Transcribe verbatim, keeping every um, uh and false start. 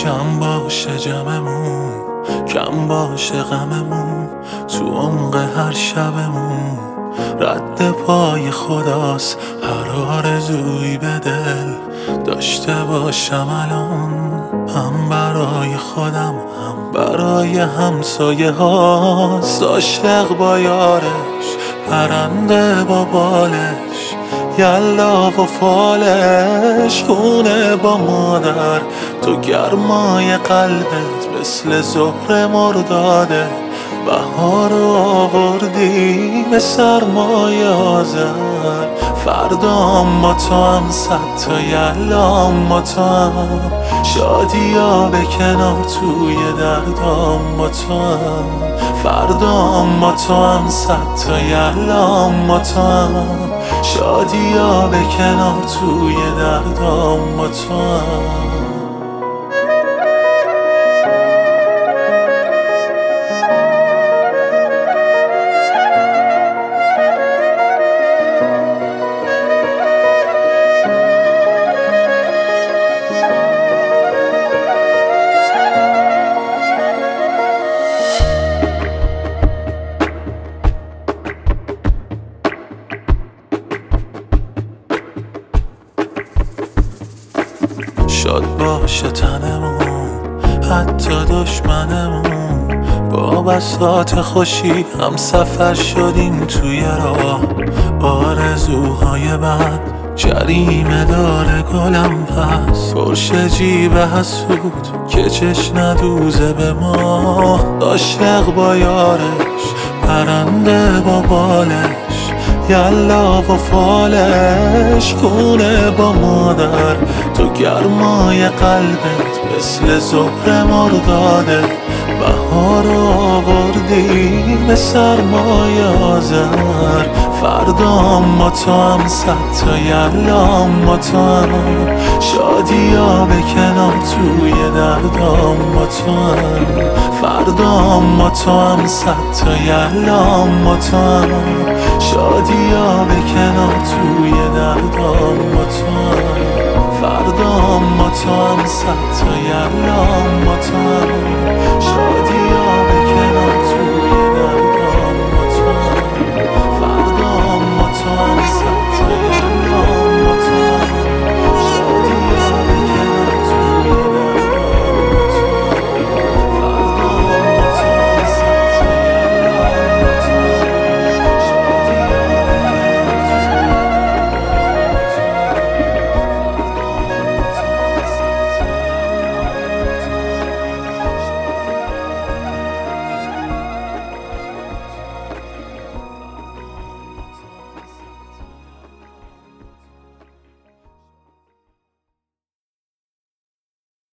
جمع باشه جمعمون، کم باشه غممون، تو عمق هر شبمون رد پای خداست هر آرزویی به دل داشته باشم الان، هم برای خودم هم برای همسایه هاست. عاشق با یارش، پرنده با بالش، یلا و فالش، خونه با مادر، تو گرمای قلبت مثل زهر مرداده، بهار آوردی به سرمای آذر، فردا ما تو هم صد تا یلا ما تو هم، شادی ها به کنار توی دردام ما تو هم، فردا ما تو هم صد تا یلا ما تو هم، شادی ها به کنار توی دردام ما تو هم. شاد باشه تنمون، حتی دشمنمون، با بساط خوشی هم سفر شدیم توی راه، آرزوهای بد جریمه داره گلم پس، پرش جیب حسود که چش ندوزه به ما. عاشق با یارش، پرنده با بالش، یلا و فالش، خونه با مادر، تو گرمای قلبت مثل زهر مرداده، بهار آوردی به سرمای آذر، فردا ما تو هم صد تا یلا ما تو هم، شادی ها به کنار توی دردام ما تو هم، فردا ما تو هم صد تا یلا ما تو هم، شادی ها به کنار توی دردام ما تو هم، فردا ما تو هم صد تا یلا ما تو هم، شادی ها به کنار